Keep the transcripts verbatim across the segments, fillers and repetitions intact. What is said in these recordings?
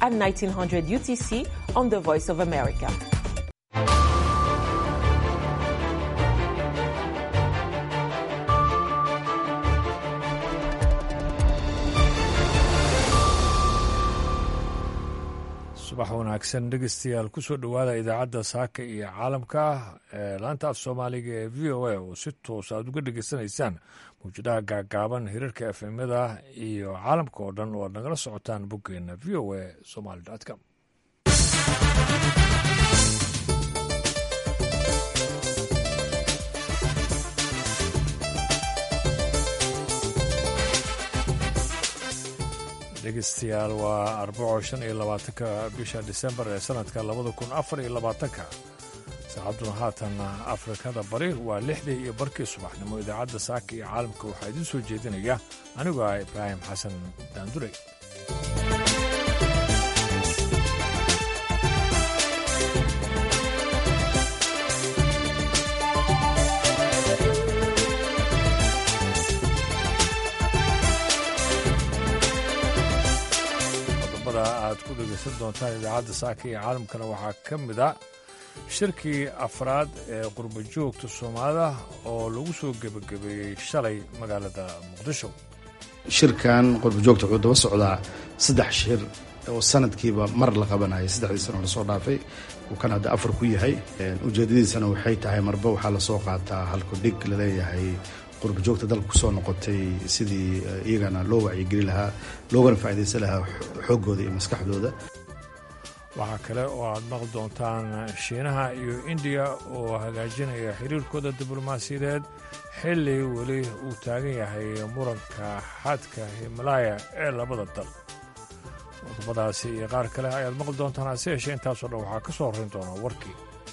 at nineteen hundred U T C on the Voice of America. subax wanaagsan dhegeystayaal kusoo dhowaada idaacadda saaka iyo caalamka ee laanta af soomaaliga ee v o a oo si toos aad uga dhegeysanaysaan mawjadaha gaagaaban hirarka efemyada iyo caalamka oo dhan oo aad nagala socotaan boggeena v o a somaly com. dhegeystayaal waa arbaco shan iyo labaatanka bisha disembar ee sanadka labada kun afar iyo labaatanka saacaduna haatan afrikada bari waa lixdii iyo barkii subaxnimo. idaacadda saaka iyo caalamka waxaa idiin soo jeedinaya anigoo ah ibraahim xasan daandurey. aad ku dhegeysan doontaan idaacadda saaka iyo caalamkana waxaa ka mid a shirkii afraad ee qurba joogta soomaalida oo lagu soo gebagabeeyey shalay magaalada muqdisho. shirkan qurba joogta wuxuu daba socdaa saddex shir oo sanadkiiba mar la qabanayay saddexdii sano lasoo dhaafay uu kan hadda afar ku yahay. ujeedadiisana waxay tahay marba waxaa lasoo qaataa halku dhig laleeyahay qurba joogta dalka kusoo noqotay sidii iyagana loo wacyigeli lahaa loogana faa'iidaysan lahaa xooggooda iyo maskaxdooda. waxaa kale oo aad maqli doontaan shiinaha iyo indiya oo hagaajinaya xiriirkooda diblomaasiyadeed xilli weli uu taagan yahay muranka xadka himalaya ee labada dal. qodobadaasi iyo qaar kale ayaad maqli doontaan hase yeeshee intaasoo dhan waxaa ka soo horrayn doona warkii.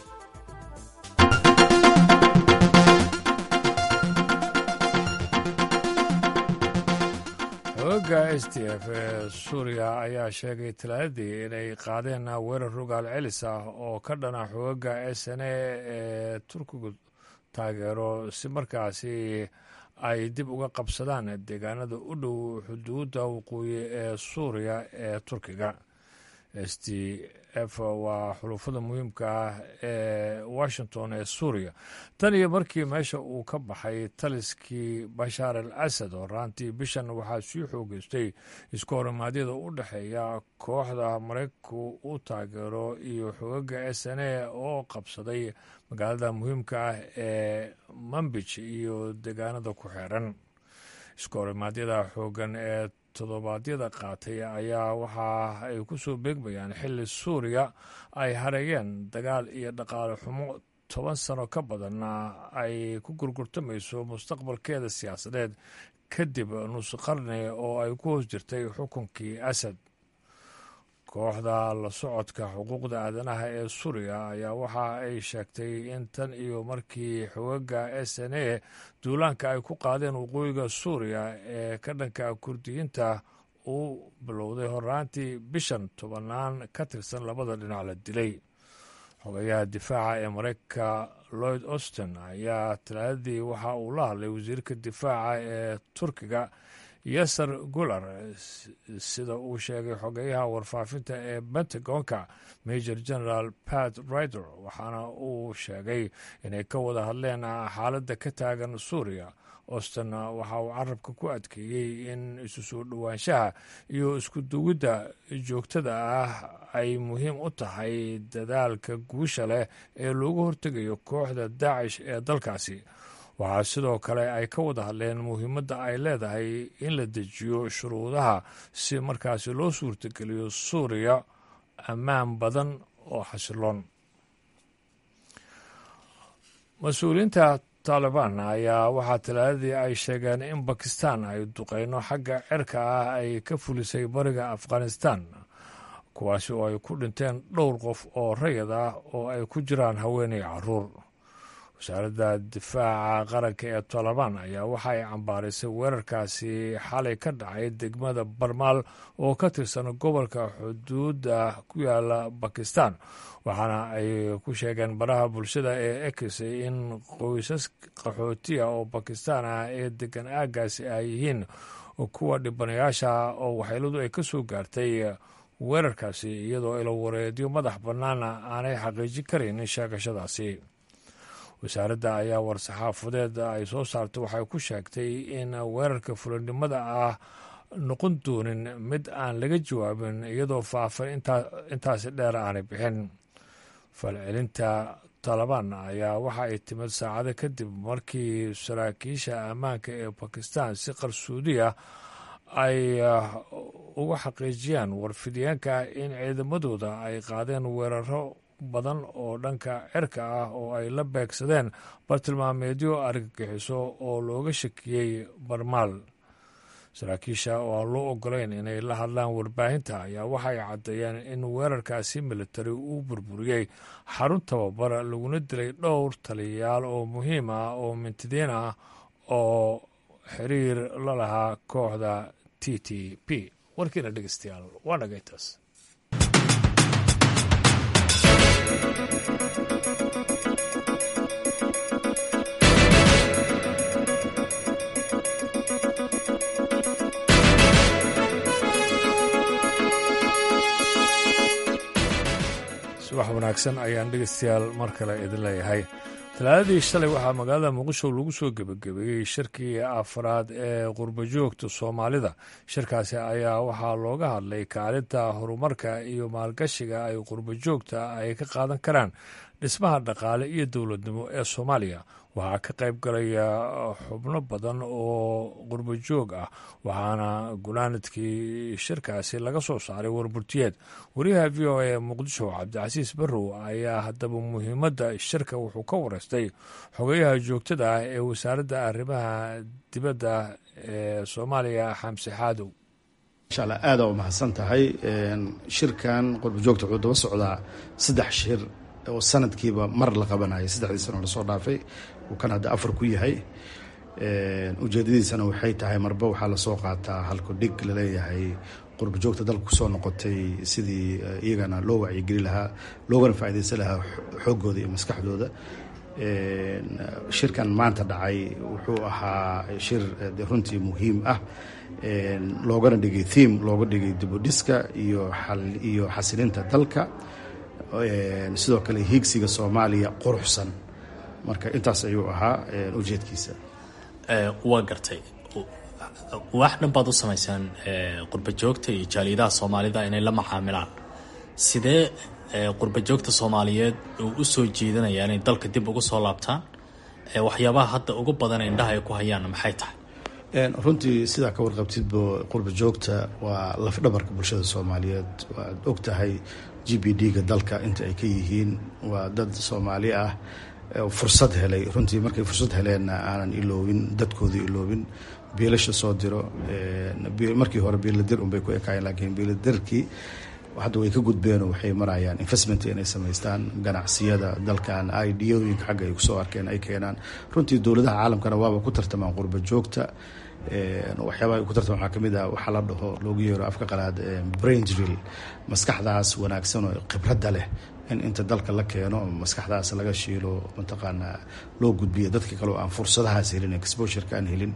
xoogga s t f ee suuriya ayaa sheegay talaadadii inay qaadeen weerar rogaal celis ah oo ka dhana xoogga s n a ee turkigu taageero si markaasi ay dib uga qabsadaan deegaanada u dhow xuduudda waqooyi ee suuriya ee turkiga. s t f waa xulufada muhiimka ah ee washington ee suuriya tan iyo markii meesha uu ka baxay taliskii bashaar al asad oo raantii bishan waxaa sii xoogeystay isku horimaadyada u dhexeeya kooxda maraykanku u taageero iyo xogaga s n a oo qabsaday magaalada muhiimka ah ee manbij iyo deegaanada ku xeeran. isku horimaadyada xoogan ee toddobaadyada qaatay ayaa waxa ay ku soo beegmayaan xilli suuriya ay hareeyeen dagaal iyo dhaqaale xumo toban sano ka badanna ay ku gurgurtamayso mustaqbalkeeda siyaasadeed kadib nus qarni oo ay ku hoos jirtay xukunkii asad. kooxda la socodka xuquuqda aadanaha ee suuriya ayaa waxa ay sheegtay in tan iyo markii xogaga s n a duulaanka ay ku qaadeen waqooyiga suuriya ee ka dhanka kurdiyiinta uu bilowday horraantii bishan tobannaan ka tirsan labada dhinac la dilay. xogayaha difaaca ee maraykanka lloyd austin ayaa talaadadii waxa uu la hadlay wasiirka difaaca ee turkiga yasar gular sida uu sheegay xogeyaha warfaafinta ee pentagonka major general pat rider waxaana uu sheegay inay ka wada hadleen xaaladda ka taagan suuriya. austin waxa uu carabka ku adkeeyey in isu soo dhowaanshaha iyo isku duwidda joogtada ah ay muhiim u tahay dadaalka guusha leh ee loogu hortegayo kooxda daacish ee dalkaasi. waxaa sidoo kale ay ka wada hadleen muhiimadda ay leedahay in la dejiyo shuruudaha si markaasi loo suurtageliyo suuriya ammaan badan oo xasiloon. mas-uuliyiinta taalibaan ayaa waxaa talaadadii ay sheegeen in bakistan ay duqeyno xagga cirka ah ay ka fulisay bariga afghanistan kuwaasi oo ay ku dhinteen dhowr qof oo rayid ah oo ay ku jiraan haweenay caruur. wasaaradda difaaca qaranka ee taalibaan ayaa waxa ay cambaarisay weerarkaasi xalay ka dhacay degmada barmaal oo ka tirsan gobolka xuduudda ku yaala bakistan waxaana ay ku sheegeen baraha bulshada ee ekisay in qoysas qaxootiya oo bakistan ah ee degan aaggaasi ay yihiin kuwa dhibanayaasha oo waxyeeladu ay ka soo gaartay weerarkaasi iyadoo ilo wareedyo madax bannaana aanay xaqiijin karaynin sheegashadaasi. wasaaradda ayaa war-saxaafadeed ay soo saartay waxay ku sheegtay in weerarka fulinimada ah noqon doonin mid aan laga jawaabin iyadoo faafan intaasi dheer aanay bixin. falcelinta taalibaan ayaa waxa ay timid saacado kadib markii saraakiisha ammaanka ee bakistan si qarsoodiya ay uga xaqiijiyaan warfidyaanka in ciidamadooda ay qaadeen weeraro badan oo dhanka cirka ah oo ay la beegsadeen bartilmaameedyo argagixiso oo looga shakiyey barmaal. saraakiisha oo aan loo ogolayn inay la hadlaan warbaahinta ayaa waxay caddeeyeen in weerarkaasi militari uu burburiyey xarun tababar laguna dilay dhowr taliyayaal oo muhiim ah oo mintidiin ah oo xiriir la lahaa kooxda t t p. warkiina dhegeystayaal waa dhagaytaas. subax wanaagsan ayaan dhegeystayaal mar kale idin leeyahay. talaadadii shalay waxaa magaalada muqdisho lagu soo gebagabeeyey shirkii afraad ee qurbajoogta soomaalida. shirkaasi ayaa waxaa looga hadlay kaalinta horumarka iyo maalgashiga ay qurbajoogta ay ka qaadan karaan dhismaha dhaqaale iyo dowladnimo ee soomaaliya. waxaa ka qayb galaya xubno badan oo qurbajoog ah waxaana gunaanadkii shirkaasi laga soo saaray warburtiyeed. wariyaha v o a muqdisho cabdicasiis barrow ayaa haddaba muhiimadda shirka wuxuu ka wareystay xogeyaha joogtada ah ee wasaaradda arrimaha dibadda ee soomaaliya xamse xaadow. insha allah aada u mahadsan tahay. shirkan qurbajoogta wuxuu daba socdaa saddex shir oo sanadkiiba mar la qabanayay saddexdii sano lasoo dhaafay uu kan hadda afar ku yahay. ujeedadiisana waxay tahay marba waxaa lasoo qaataa halku dhig laleeyahay qurbajoogta dalka kusoo noqotay sidii iyagana loo wacyigeli lahaa loogana faa'iidaysan lahaa xooggooda iyo maskaxdooda. shirkan maanta dhacay wuxuu ahaa shir runtii muhiim ah loogana dhigay theme looga dhigay dibudhiska iyo iyo xasilinta dalka, sidoo kale hiigsiga soomaaliya quruxsan. marka intaas ayuu ahaa ujeedkiisa. waa gartay wax dhan baad u samaysaan qurbajoogta iyo jaaliyadaha soomaalida inay la macaamilaan. sidee qurbajoogta soomaaliyeed uu u soo jeedanaya inay dalka dib ugu soo laabtaan? waxyaabaha hadda ugu badan indhaha ay ku hayaanna maxay tahay? runtii sidaa ka warqabtidba qurbajoogta waa lafdhabarka bulshada soomaaliyeed. waad og tahay g b d-ga dalka inta ay ka yihiin. waa dad soomaali ah fursad helay. runtii markay fursad heleenna aanan iloobin dadkoodii iloobin biilasha soo diro. markii hore biiladir unbay ku ekaayeen laakiin biiladirkii hadda way ka gudbeenoo waxay marayaan investment inay samaystaan ganacsiyada dalkan idiyooyinka xagga ay kusoo arkeen ay keenaan. runtii dowladaha caalamkana waaba ku tartamaan qurbajoogta. waxyaabaha ku tartamaan waxaa kamid ah waxaa la dhaho loogu yeero afka qalaad brain drill, maskaxdaas wanaagsan oo khibradda leh in inta dalka la keeno maskaxdaas laga shiilo mataqaanaa loo gudbiyo dadka kale oo aan fursadahaas helin, exposure-ka aan helin.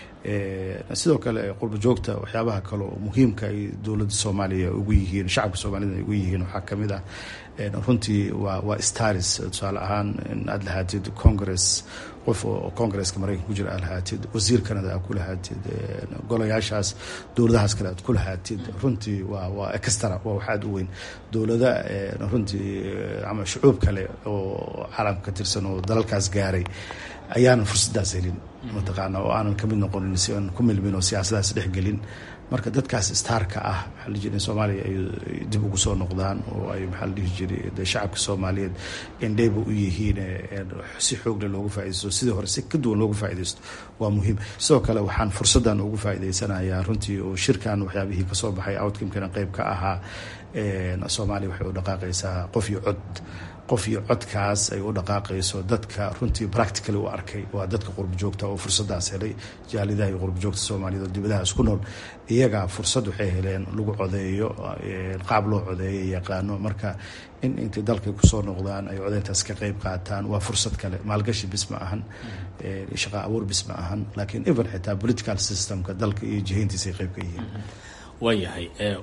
sidoo kale qurbajoogta waxyaabaha kale oo muhiimka ay dowladda soomaaliya ugu yihiin, shacabka soomaalida ay ugu yihiin waxaa kamid ah runtii waa waa staris. tusaale ahaan in aad lahaatid congress, qof oo congresska maraykanka ku jira aad lahaatid, wasiir kanada aad ku lahaatid, golayaashaas dowladahaas kale aad ku lahaatid. runtii waa waa extra, waa wax aad u weyn. dowlada runtii ama shucuub kale oo caalamka ka tirsan oo dalalkaas gaaray ayaanan fursadaas helin mataqaana oo aanan kamid noqonin, si aan ku milmin oo siyaasadaas dhexgelin. marka dadkaas staarka ah maxaa la dhihi jiray soomaaliya ay dib ugu soo noqdaan oo ay maxaa la dhihi jiray de shacabka soomaaliyeed indhayba u yihiin si xoogle loogu faaidaysto, sidii hore si ka duwan loogu faaidaysto waa muhiim. sidoo kale waxaan fursaddan ugu faa'idaysanayaa runtii oo shirkan waxyaabihii kasoo baxay outcomekana qayb ka ahaa. soomaaliya waxay u dhaqaaqaysaa qof iyo cod qof iyo codkaas ay u dhaqaaqayso dadka runtii practically u arkay waa dadka qurbajoogta oo fursadaas helay. jaalidaha iyo qurbajoogta soomaaliyeed oo dibadahaas ku nool iyagaa fursad waxay heleen lagu codeeyo, qaab loo codeeyo yaqaano. marka in intay dalkay kusoo noqdaan ay codeyntaas ka qayb qaataan waa fursad kale. maalgashi bis ma ahan, shaqa abuur bis ma ahan, laakiin even xitaa political systemka dalka iyo jihayntiisay qayb ka yihiin. waayahay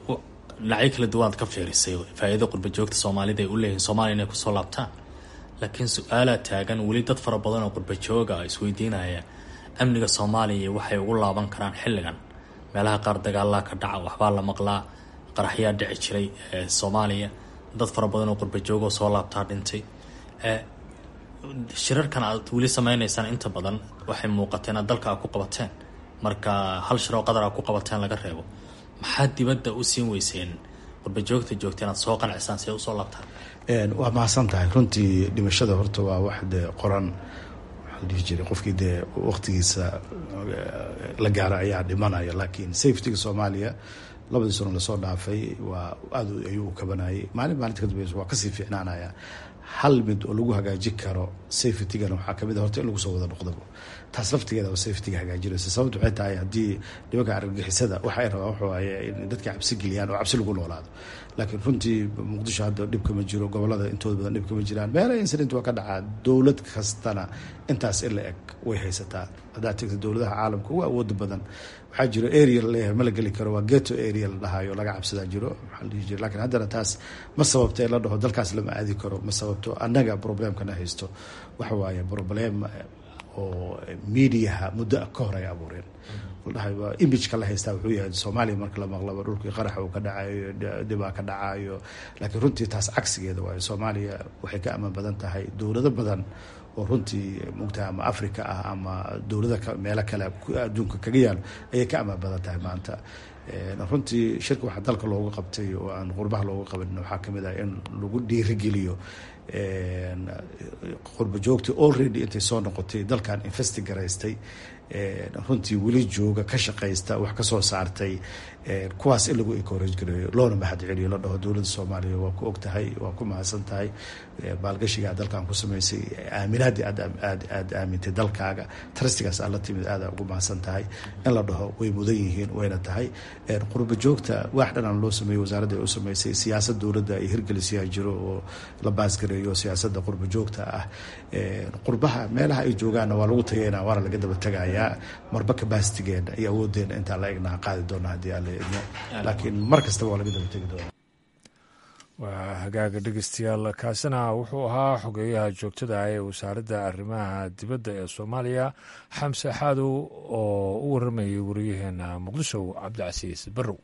dhinacyo kala duwanaad ka fiirisay faa-iida qurba joogta soomaalida ay u leeyihiin soomaaliya inay kusoo laabtaan, laakiin su-aalaa taagan weli dad fara badan oo qurba jooga isweydiinaya amniga soomaaliya waxay ugu laaban karaan xilligan. meelaha qaar dagaalaa ka dhaca, waxbaa la maqlaa, qaraxyaa dhici jiray soomaaliya, dad fara badan oo qurba joogoo soo laabtaa dhintay. shirarkan aad weli sameynaysaan inta badan waxay muuqateen inaad dalka aad ku qabateen, marka hal shir oo qadar aad ku qabateen laga reebo, maxaad dibadda u siin weyseen qurba joogta joogta inaad soo qancisaan si ay usoo laabtaan? waa mahadsan tahay. runtii dhimashada horta waa wax dee qoran, waxaa la dhihi jiray qofkii dee waqtigiisa la gaara ayaa dhimanaya, laakiin safetyga soomaaliya labadii sano lasoo dhaafay waa aad ayuu kabanayay, maalin maalinta ka dambeysa waa kasii fiicnaanaya. hal mid oo lagu hagaajin karo safetygana waxaa kamid a horta in lagu soo wada noqdaba, taas laftigeeda oo safetyga hagaajinaysa. sababta waxay tahay haddii nimanka argagixisada waxay rabaan waxa waaye in dadka cabsi geliyaan oo cabsi lagu noolaado, laakiin runtii muqdisho hadda dhibka ma jiro, gobolada intooda badan dhibka ma jiraan, meelaha incident waa ka dhacaa. dowlad kastana intaas in la eg way haysataa. haddaad tegta dowladaha caalamka ugu awooda badan waxaa jiro area laleeyahay ma la geli karo, waa geto area la dhahayo laga cabsadaa jiro, maxaa la dhihi jira. laakiin haddana taas ma sababto in la dhaho dalkaas lama aadi karo, ma sababto annaga problemkana haysto waxa waaye problem oo mediaha muddo ka hor ay abuureen. ladhahay waa imageka la haystaa wuxuu yahay soomaaliya marka la maqlaba dhulkii qaraxa uu ka dhacayo, dhibaa ka dhacayo, laakiin runtii taas cagsigeeda waayo. soomaaliya waxay ka amaan badan tahay dowlado badan oo runtii mugtaha ama africa ah ama dowlada meelo kale adduunka kaga yaalo ayay ka amaan badan tahay maanta. runtii shirka waxaa dalka looga qabtay oo aan qurbaha looga qaban waxaa kamid ah in lagu dhiirigeliyo qurba joogtii already intay soo noqotay dalkan investigaraystay, runtii weli jooga, ka shaqaysta, wax ka soo saartay, kuwaas in lagu encourage gareeyo, loona mahad celiyo, la dhaho dowladda soomaaliya waa ku og tahay, waa ku mahadsan tahay maalgashiga aad dalkan ku samaysay, aaminaadii aad aad aad aamintay dalkaaga, trustigaas aad la timid aada ugu mahadsan tahay, in la dhaho way mudan yihiin, wayna tahay. qurba joogta wax dhanaan loo sameeyey, wasaaradda ay u samaysay, siyaasad dowladda ay hirgelisiyaa jiro oo la baasgareeyo siyaasadda qurba joogta ah. qurbaha meelaha ay joogaanna waa lagu tagaynaa, waana laga daba tegayaa, marba kabaastigeena iyo awoodeena intaa la egnaha qaadi doona haddii aan la idmo, laakiin mar kastaba waa laga daba tegi doona. waa hagaaga dhegeystayaal, kaasina wuxuu ahaa xogeeyaha joogtada ee wasaaradda arrimaha dibadda ee soomaaliya xamse xaadow oo u waramayay wariyaheena muqdisho cabdicasiis barrow.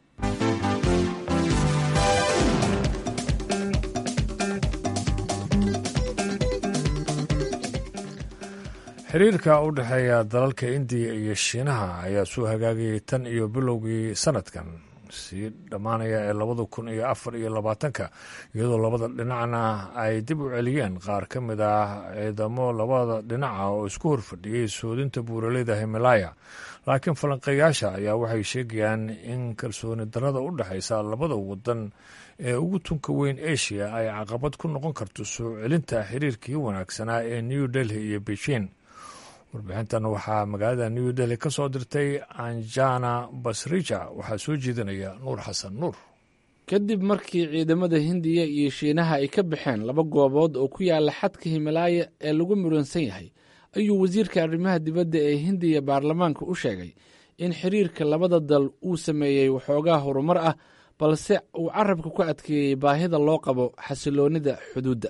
xiriirka u dhexeeya dalalka indiya iyo shiinaha ayaa soo hagaagayay tan iyo bilowgii sanadkan sii dhammaanaya ee labada kun iyo afar iyo labaatanka, iyadoo labada dhinacna ay dib u celiyeen qaar ka mid ah ciidamo labada dhinaca oo isku horfadhiyey soodinta buuraleyda himalaya. laakiin falanqeeyaasha ayaa waxay sheegayaan in kalsooni darrada u dhexaysa labada wadan ee ugu tunka weyn asia ay caqabad ku noqon karto soo celinta xiriirkii wanaagsanaa ee new delhi iyo beijing. warbixintan waxaa magaalada new delhi ka soo dirtay anjana basrija, waxaa soo jeedinaya nuur xasan nuur. kadib markii ciidamada hindiya iyo shiinaha ay ka baxeen laba goobood oo ku yaala xadka himalaya ee lagu muransan yahay, ayuu wasiirka arrimaha dibadda ee hindiya baarlamaanka u sheegay in xiriirka labada dal uu sameeyey waxoogaa horumar ah, balse uu carabka ku adkeeyey baahida loo qabo xasiloonnida xuduudda.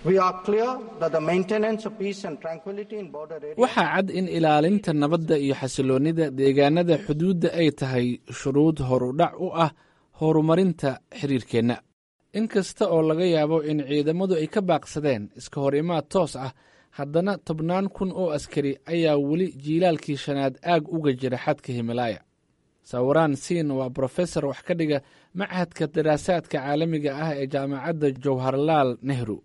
waxaa cad in ilaalinta nabadda iyo xasiloonnida deegaanada xuduudda ay tahay shuruud horudhac u ah horumarinta xiriirkeenna. in kasta oo laga yaabo in ciidamadu ay ka baaqsadeen iska hor imaad toos ah, haddana tobnaan kun oo askari ayaa weli jiilaalkii shanaad aag uga jira xadka himalaya. sawiraan siin waa brofesor wax ka dhiga machadka daraasaadka caalamiga ah ee jaamacadda jawharlaal nehru.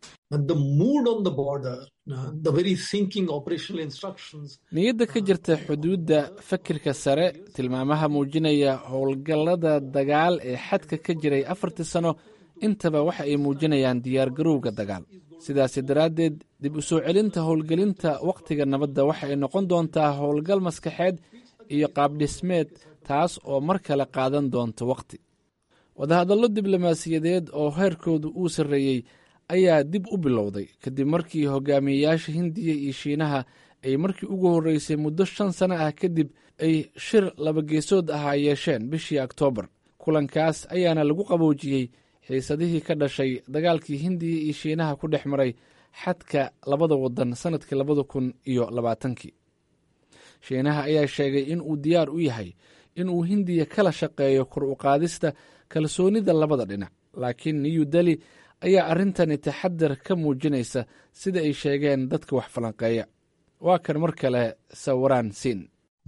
niyadda ka jirta xuduudda, fakirka sare, tilmaamaha muujinaya howlgallada dagaal ee xadka ka jiray afartii sano, intaba waxa ay muujinayaan diyaargarowga dagaal. sidaasi daraaddeed dib u soo celinta howlgelinta wakhtiga nabadda waxa ay noqon doontaa howlgal maskaxeed iyo qaabdhismeed, taas oo mar kale qaadan doonta wakhti. wadahadallo diblomaasiyadeed oo heerkoodu uu sarreeyey ayaa dib u bilowday kadib markii hogaamiyeyaasha hindiya iyo shiinaha ay markii ugu horreysay muddo shan sano ah kadib ay shir laba geesood ahaa yeesheen bishii oktoobar, kulankaas ayaana lagu qaboojiyey xiisadihii ka dhashay dagaalkii hindiya iyo shiinaha ku dhex maray xadka labada wadan sannadkii labada kun iyo labaatankii shiinaha ayaa sheegay in uu diyaar u yahay inuu hindiya kala shaqeeyo kor u qaadista kalsoonida labada dhinac laakiin new delhi ayaa arrintani taxadar ka muujinaysa sida ay sheegeen dadka wax falanqeeya waa kan mar kale sawiraan siin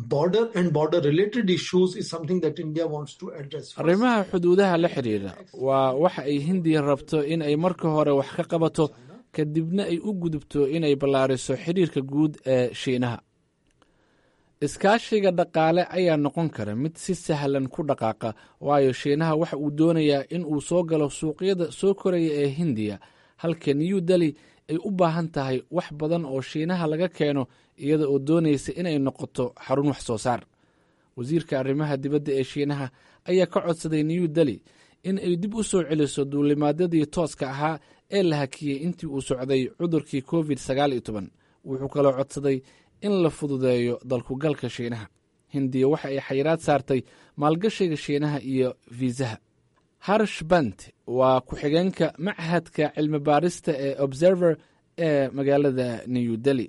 arrimaha xuduudaha la xidhiidha waa waxa ay hindiya rabto in ay marka hore wax ka qabato kadibna ay u gudubto inay ballaariso xidhiirka guud ee shiinaha iskaashiga dhaqaale ayaa noqon kara mid si sahlan ku dhaqaaqa waayo shiinaha waxa uu doonayaa in uu soo galo suuqyada soo koraya ee hindiya halka new delhi ay u baahan tahay wax badan oo shiinaha laga keeno iyada oo doonaysa inay noqoto xarun wax soo saar wasiirka arrimaha dibadda ee shiinaha ayaa ka codsaday new delhi in ay dib u soo celiso duulimaadyadii tooska ahaa ee la hakiyey intii uu socday cudurkii covid sagaal iyo toban wuxuu kaloo codsaday in la fududeeyo dalkugalka shiinaha hindiya waxa ay xayiraad saartay maalgashiga shiinaha iyo fiisaha harsh bant waa ku-xigeenka machadka cilmi baarista ee observer ee magaalada new delhi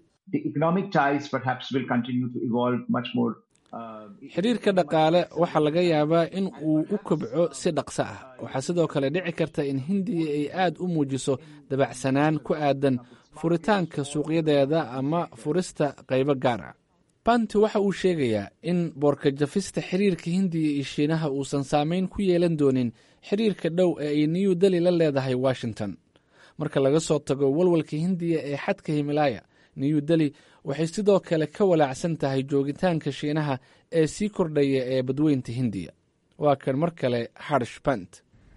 xiriirka dhaqaale waxaa laga yaabaa in uu u kobco si dhaqso ah waxaa sidoo kale dhici karta in hindiya ay aad u muujiso dabacsanaan ku aadan furitaanka suuqyadeeda ama furista qaybo gaar ah banti waxa uu sheegayaa in boorka jafista xiriirka hindiya iyo shiinaha uusan saameyn ku yeelan doonin xiriirka dhow ee ay new delhi la leedahay washington marka laga soo tago walwalka hindiya ee xadka himalaaya new delhi waxay sidoo kale ka walaacsan tahay joogitaanka shiinaha ee sii kordhaya ee badweynta hindiya waa kan mar kale harsh bant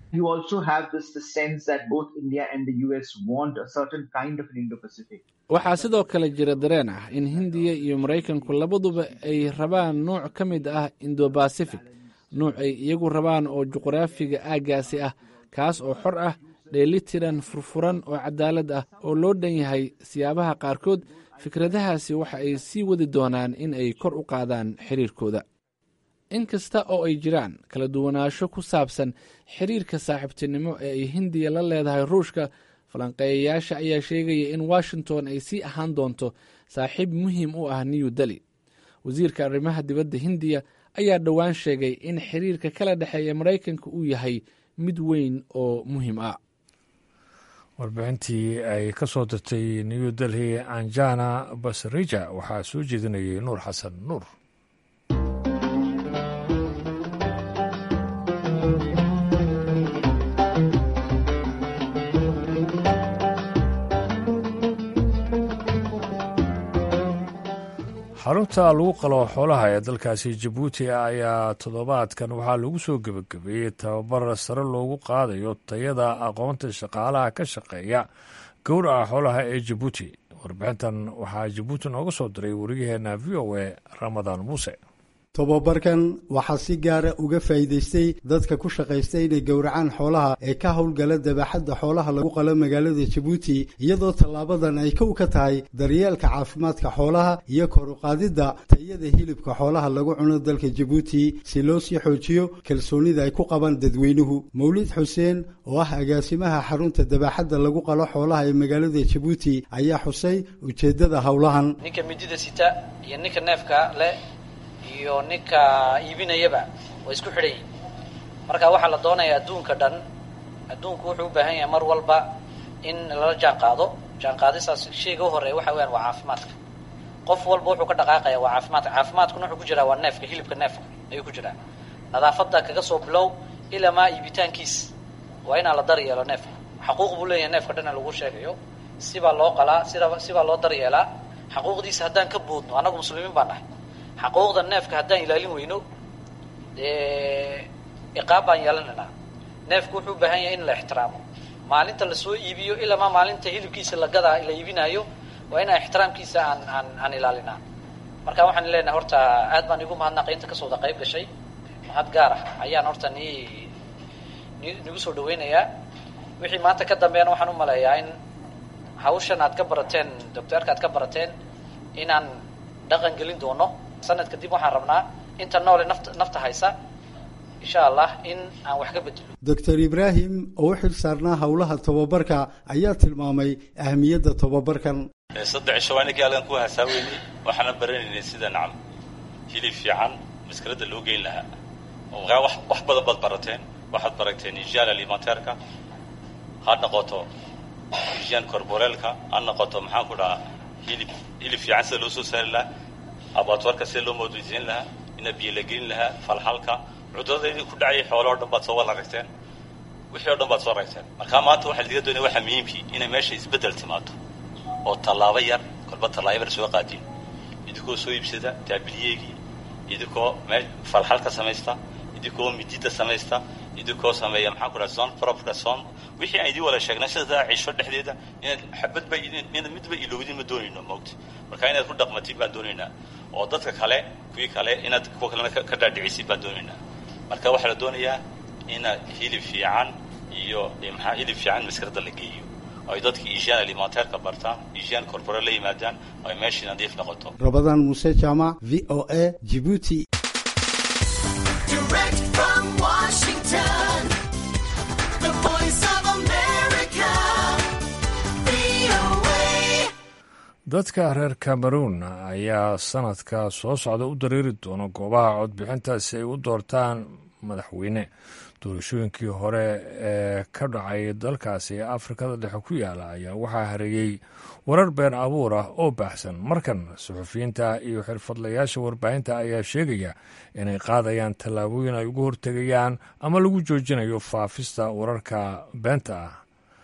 waxaa sidoo kale jira dareen ah in hindiya iyo maraykanku labaduba ay rabaan nooc ka mid ah indo-bacific nuuc ay iyagu rabaan oo juqraafiga aaggaasi ah kaas oo xor ah dheelitiran furfuran oo cadaalad ah oo loo dhan yahay siyaabaha qaarkood fikradahaasi waxa ay sii wadi doonaan in ay kor u qaadaan xiriirkooda in kasta oo ay jiraan kala duwanaansho ku saabsan xiriirka saaxiibtinimo ee ay hindiya la leedahay ruushka falanqeeyayaasha ayaa sheegaya in washington ay sii ahaan doonto saaxiib muhiim u ah new delhi wasiirka arrimaha dibadda hindiya ayaa dhowaan sheegay in xiriirka kala dhexeeya maraykanka uu yahay mid weyn oo muhiim ah warbixintii ay ka soo dirtay new delhi anjana basrija waxaa soo jeedinayay nuur xasan nuur xarunta lagu qalo xoolaha ee dalkaasi jabuuti ayaa toddobaadkan waxaa lagu soo gebagabeeyey tababar sare loogu qaadayo tayada aqoonta shaqaalaha ka shaqeeya gowraca xoolaha ee jabuuti warbixintan waxaa jabuuti nooga soo diray wariyaheenna v o a ramadaan muuse tobabarkan waxaa si gaara uga faa'iidaystay dadka ku shaqaysta inay gowracaan xoolaha ee ka howlgala dabaxadda xoolaha lagu qalo magaalada jabuuti iyadoo tallaabadan ay kow ka tahay daryeelka caafimaadka xoolaha iyo kor u qaadidda tayada hilibka xoolaha lagu cuno dalka jabuuti si loo sii xoojiyo kalsoonida ay ku qabaan dadweynuhu mawlid xuseen oo ah agaasimaha xarunta dabaxadda lagu qalo xoolaha ee magaalada jabuuti ayaa xusay ujeeddada howlahan ninka midida sita iyo ninka neefka leh iyo ninka iibinayaba way isku xidhan yihin marka waxaa la doonayaa adduunka dhan adduunku wuxuu u baahan yahay mar walba in lala jaan qaado jaan qaadistaas shayga u horeeya waxa weyaan waa caafimaadka qof walba wuxuu ka dhaqaaqaya waa caafimaadka caafimaadkuna wuxuu ku jiraa waa neefka hilibka neefka ayuu ku jiraa nadaafadda kaga soo bilow ilaa maa iibitaankiis waa inaan la daryeelo neefka xaquuq buu leeyahay neefka dhan lagu sheegayo sibaa loo qalaa sida sibaa loo daryeelaa xaquuqdiisa haddaan ka boodno annagu muslimiin baan nahay xaquuqda neefka haddaan ilaalin weyno iqaab baan yeelanaynaa neefku wuxuu u baahan yahay in la ixtiraamo maalinta lasoo iibiyo ilaa maa maalinta hilibkiisa lagadaa la iibinaayo waa inaan ixtiraamkiisa aan aan aan ilaalinaa marka waxaan leenahay horta aad baan igu mahadnaqay inta kasoo wada qayb gashay mahad gaar ah ayaan horta ni nigu soo dhaweynayaa wixii maanta ka dambeeyana waxaan u maleeyaa in hawshan aad ka barateen doctorka aad ka barateen inaan dhaqan gelin doono sanad kadib waxaan rabnaa inta noole nafta nafta haysa insha allah in aan wax ka bedelo. doctor ibraahim oo u xil saarnaa howlaha tababarka ayaa tilmaamay ahmiyadda tababarkan. saddex shawaanikii halkan ku hasaaweynay waxaana baranaynay sida nacam hilib fiican maskarada loo geyn lahaa oo wax wax badan baad barateen waxaad barateen hygiene alimentaire-ka ha noqoto hygiene corporelle-ka ha noqoto maxaan ku dhahaa hilib hilib fiican sida loo soo saari lahaa abattoirka sida loo moodaysiin lahaa ina biyo la gelin lahaa falxalka cuduradaydii ku dhacayay xooloo dhan baad soo wada ragteen wixii oo dhan baad soo ragteen markaa maanta waxaa laga doonaya waxaa muhiimkii inay meesha isbeddel timaado oo tallaabo yar kolba tallaabo yar soo qaadin idinkoo soo iibsada taabiliyeegii idinkoo meel falxalka samaysta idinkoo midida samaysta idinkoo sameeya maxaan ku dhaha son propka son wixii aan idin wada sheegnay sida cisho dhexdeeda inaad xabadba inaad midba ilowdin ma doonayno moogta marka inaad ku dhaqmatid baan doonaynaa oo dadka kale kuwii kale inaad kuwa kalena ka dhaadhicisid baan doonaynaa marka waxaa la doonayaa inaad hilib fiican iyo maxaa hilib fiican maskarada la geeyo ay dadka hygiene alimentaire-ka bartaan hygiene corporelle la yimaadaan ay meeshii nadiif noqoto. Rabadaan Muuse Jaamac, V O A, Djibouti. Direct from Washington, the voice of America, V O A. dadka reer cameroon ayaa sanadka soo socda u dareeri doona goobaha codbixinta si ay u doortaan madaxweyne. doorashooyinkii hore ee ka dhacay dalkaasi ee afrikada dhexe ku yaala ayaa waxaa hareeyey warar been abuur ah oo baahsan. markan suxufiyiinta iyo xirfadlayaasha warbaahinta ayaa sheegaya inay qaadayaan tallaabooyin ay ugu hortegayaan ama lagu joojinayo faafista wararka beenta ah.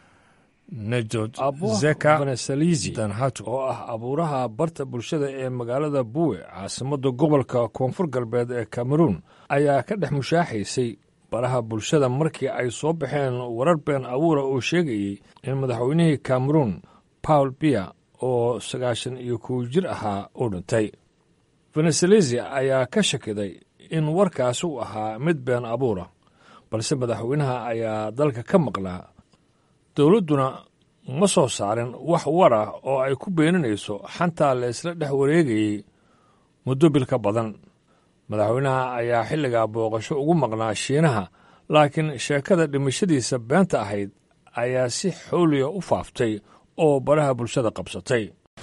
nejod zeka danhato oo ah abuuraha barta bulshada ee magaalada buwe caasimadda gobolka koonfur galbeed ee cameroon ayaa ka dhex mushaaxaysay baraha bulshada markii ay soo baxeen warar been abuura oo sheegayey in madaxweynihii cameroon paul biya oo sagaashan iyo kow jir ahaa uu dhintay. venezuelesi ayaa ka shakiday in warkaas uu ahaa mid been abuura, balse madaxweynaha ayaa dalka ka maqlaa. dowladduna ma soo saarin wax war ah oo ay ku beeninayso xantaa la isla dhex wareegayey muddo bil ka badan. madaxweynaha ayaa xilligaa booqasho ugu maqnaa shiinaha, laakiin sheekada dhimashadiisa beenta ahayd ayaa si xooliya u faaftay oo baraha bulshada qabsatay.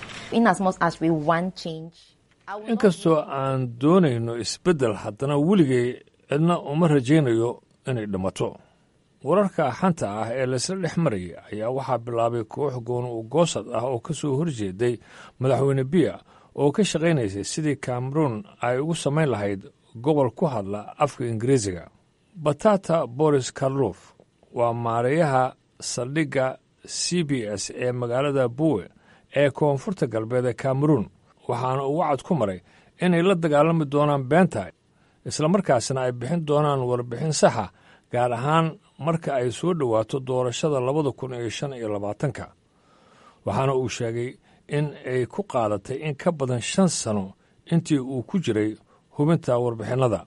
inkastoo aan doonayno isbeddel, haddana weligay cidna uma rajaynayo inay dhimato. wararka xanta ah ee laysla dhex marayay ayaa waxaa bilaabay koox gooni u goosad ah oo ka soo horjeeday madaxweyne biya oo ka shaqaynaysay sidii cameroon ay ugu samayn lahayd gobol ku hadla afka ingiriisiga. batata boris karlof waa maareeyaha saldhigga c b s ee magaalada buwe ee koonfurta galbeed ee cameroon, waxaana uu wacad ku maray inay la dagaalami doonaan beenta islamarkaasna ay bixin doonaan warbixin saxa, gaar ahaan marka ay soo dhowaato doorashada labada kun iyo shan iyo labaatanka. waxaana uu sheegay in ay ku qaadatay in ka badan shan sano intii uu ku jiray hubinta warbixinnada.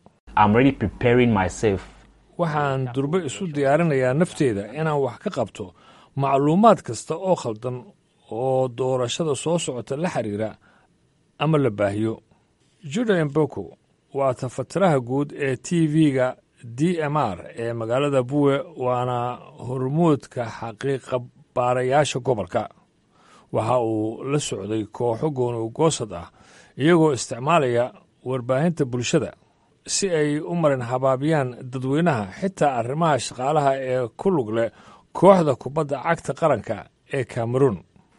waxaan durbe isu diyaarinayaa nafteyda inaan wax ka qabto macluumaad kasta oo khaldan oo doorashada soo socota la xiriira ama la baahiyo. juda emboko waa tafatiraha guud ee t v-ga d m r ee magaalada buwe, waana hormuudka xaqiiqa baarayaasha gobolka. waxa uu la socday kooxo gooni goosad ah iyagoo isticmaalaya warbaahinta bulshada si ay u marin habaabiyaan dadweynaha, xitaa arrimaha shaqaalaha ee ku lug leh kooxda kubadda cagta qaranka ee cameroon.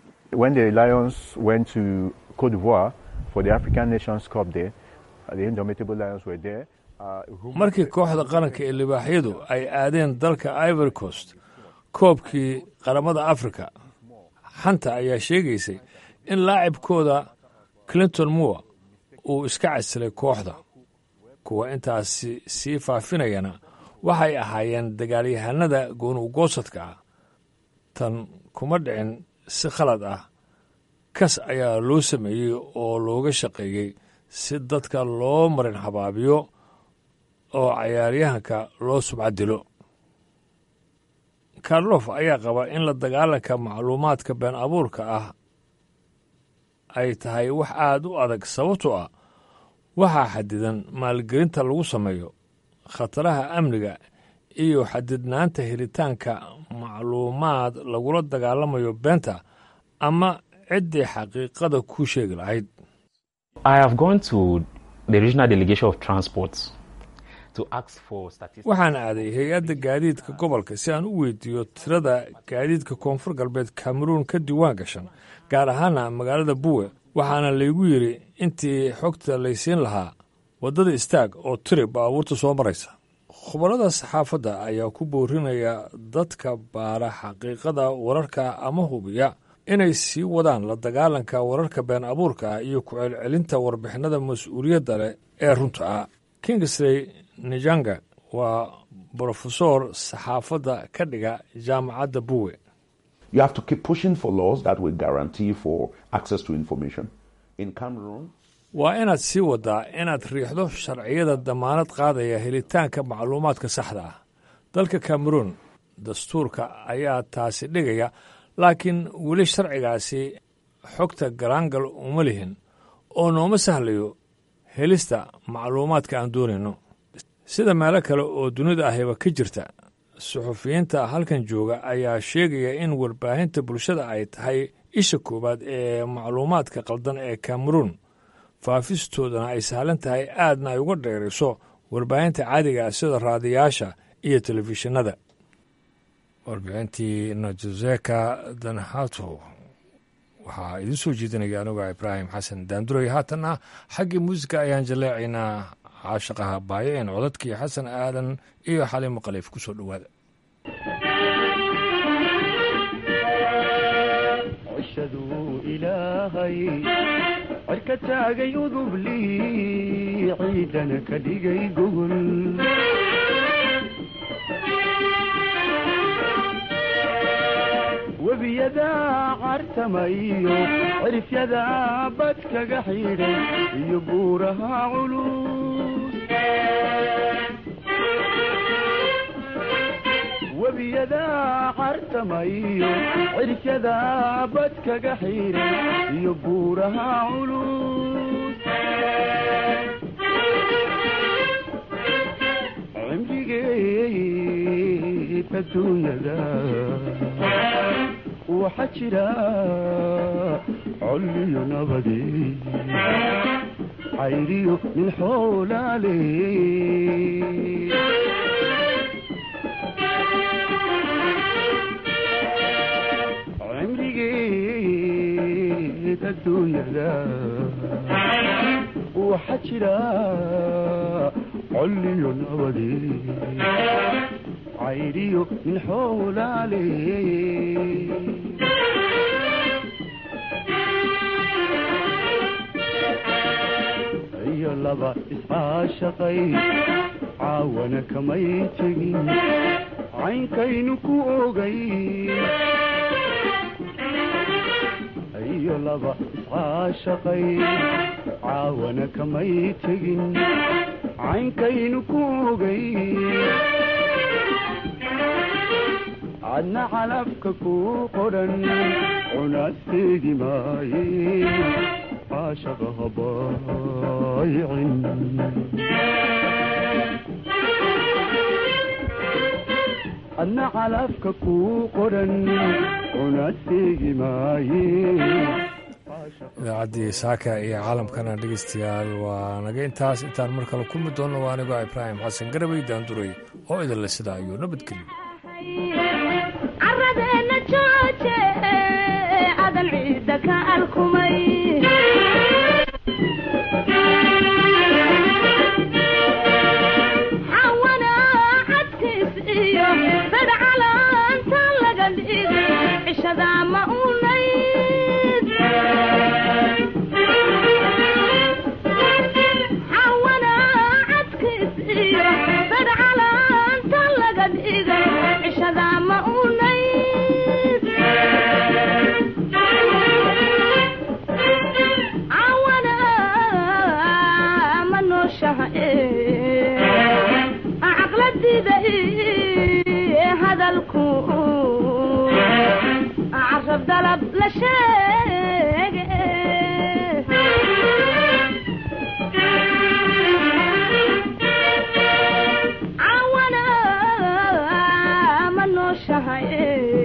markii kooxda qaranka ee libaaxyadu ay aadeen dalka ivory coast koobkii qaramada afrika, xanta ayaa sheegaysay in laacibkooda clinton moore uu iska casilay kooxda. kuwa intaasi sii faafinayana waxay ahaayeen dagaalyahanada goonugoosadka ah. tan kuma dhicin si khalad ah, kas ayaa loo sameeyey oo looga shaqeeyey si dadka loo marin habaabiyo oo cayaaryahanka loo subcad dilo. karlof ayaa qaba in la dagaalanka macluumaadka been abuurka ah ay tahay wax aad u adag, sababtoo ah waxaa xadidan maalgelinta lagu sameeyo, khataraha amniga iyo xadidnaanta helitaanka macluumaad lagula dagaalamayo beenta ama ciddii xaqiiqada ku sheegi lahayd. I have gone to the regional delegation of transport to ask for statistics. waxaan aaday hay-adda gaadiidka gobolka si aan u weydiiyo tirada gaadiidka koonfur galbeed Cameroon ka diiwaan gashan, gaar ahaana magaalada Buwe. waxaana laygu yidhi intii xogta laysiin lahaa waddada istaag oo tiri baabuurta soo maraysa. khubarada saxaafadda ayaa ku boorinaya dadka baara xaqiiqada wararka ama hubiya inay sii wadaan la dagaalanka wararka been abuurka ah iyo ku celcelinta warbixinada mas-uuliyadda leh ee runta ah. Kingsley Njanga waa brofesor saxaafadda ka dhiga jaamacadda Buwe. You have to keep pushing for laws that will guarantee for access to information. In Cameroon, waa inaad sii waddaa inaad riixdo sharciyada damaanad qaadaya helitaanka macluumaadka saxda ah. dalka Cameroon dastuurka ayaa taasi dhigaya, laakiin weli sharcigaasi xogta garaangal uma lihin oo nooma sahlayo helista macluumaadka aan doonayno. sida meelo kale oo dunida ahiba ka jirta, suxufiyiinta halkan jooga ayaa sheegaya in warbaahinta bulshada ay tahay isha koowaad ee macluumaadka qaldan ee Cameroon, faafistoodana ay sahlan tahay aadna ay uga dheerayso warbaahinta caadiga ah sida raadiyaasha iyo telefishinada. warbixintii Najuzeka Danhato waxaa idin soo jeedinaya anuga Ibraahim Xasan Daanduray. haatanna xaggii muusika ayaan jaleecaynaa caashaqaha baayeen codadkii xasan aadan iyo xaliimo qaliif ku soo dhowaada. عشدوا إلهي عركة تاقي وذبلي عيدنا كديقي قول وبيدا عرتميو عرف يدا بدك قحيري يبورها علوس وبيدا عرتميو عرف يدا بدك قحيري يبورها علوس عمري الدنيا ذا وحجرا علي نبدي عيريو من حول علي عمري جيت الدنيا ذا وحجرا علي نبدي عيريو من حول عليه يا لبا عاشقي عاونك ما يتقي عين كينك اوغي يا لبا عاشقي عاونك ما يتقي عين كينك اوغي عنا علفك كوقرن ونسيق ماي عاشق هبايع عنا علفك كوقرن ونسيق ماي idaacaddii saaka iyo caalamkana dhegeystayaal waa naga intaas. intaan mar kale kulmi doonno waa anigoo Ibraahim Xasan Garabay Daanduray oo idin la sidaa iyo nabadgelyo. عرضنا جوجة عدن عيدك الكمي حوانا عدكس إيو فد على انت لقد إيدي عش ذا ما أوليد حوانا عدكس إيو فد على انت لقد إيدي عش ذا ما أوليد عوانا منو شهئ عقل الديدئ هذا الكون عرف دلب لشيء